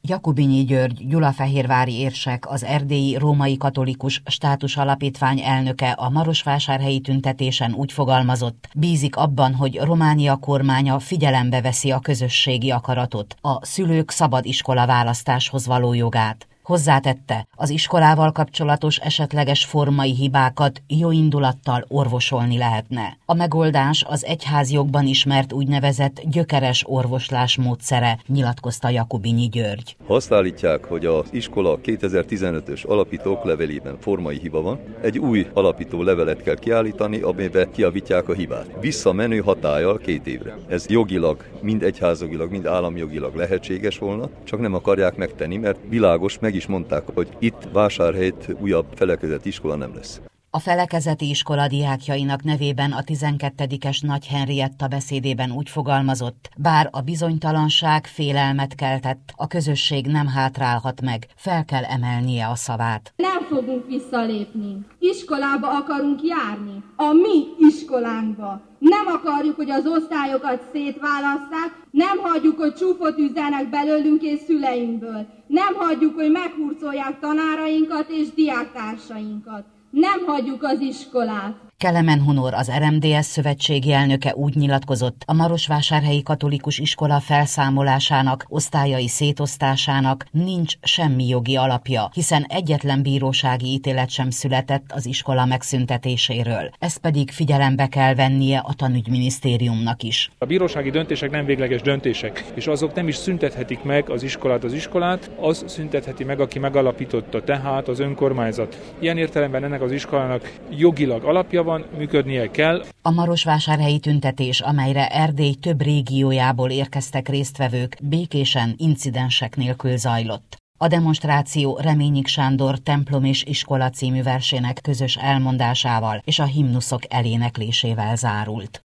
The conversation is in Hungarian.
Jakubinyi György gyulafehérvári érsek, az Erdélyi Római Katolikus Státus Alapítvány elnöke a marosvásárhelyi tüntetésen úgy fogalmazott, bízik abban, hogy Románia kormánya figyelembe veszi a közösségi akaratot, a szülők szabad iskola választáshoz való jogát. Hozzátette, az iskolával kapcsolatos esetleges formai hibákat jóindulattal orvosolni lehetne. A megoldás az egyházjogban ismert úgynevezett gyökeres orvoslás módszere, nyilatkozta Jakubinyi György. Ha azt állítják, hogy az iskola 2015-ös alapító oklevelében formai hiba van, egy új alapító levelet kell kiállítani, amiben kijavítják a hibát. Visszamenő hatállyal 2 évre. Ez jogilag, mind egyházjogilag, mind államjogilag lehetséges volna, csak nem akarják megtenni, mert világos meg is mondták, hogy itt Vásárhelyt újabb felekezeti iskola nem lesz. A felekezeti iskola diákjainak nevében a 12-es Nagy Henrietta beszédében úgy fogalmazott, bár a bizonytalanság félelmet keltett, a közösség nem hátrálhat meg, fel kell emelnie a szavát. Nem fogunk visszalépni. Iskolába akarunk járni. A mi iskolánkba. Nem akarjuk, hogy az osztályokat szétválasszák, nem hagyjuk, hogy csúfot üzzenek belőlünk és szüleinkből. Nem hagyjuk, hogy meghurcolják tanárainkat és diáktársainkat. Nem hagyjuk az iskolát. Kelemen Hunor, az RMDSZ szövetségi elnöke úgy nyilatkozott, a marosvásárhelyi katolikus iskola felszámolásának, osztályai szétosztásának nincs semmi jogi alapja, hiszen egyetlen bírósági ítélet sem született az iskola megszüntetéséről. Ezt pedig figyelembe kell vennie a tanügyminisztériumnak is. A bírósági döntések nem végleges döntések, és azok nem is szüntethetik meg az iskolát, az szüntetheti meg, aki megalapította, tehát az önkormányzat. Ilyen értelemben ennek az iskolának jogilag alapja van, működnie kell. A marosvásárhelyi tüntetés, amelyre Erdély több régiójából érkeztek résztvevők, békésen, incidensek nélkül zajlott. A demonstráció Reményik Sándor Templom és iskola című versének közös elmondásával és a himnuszok eléneklésével zárult.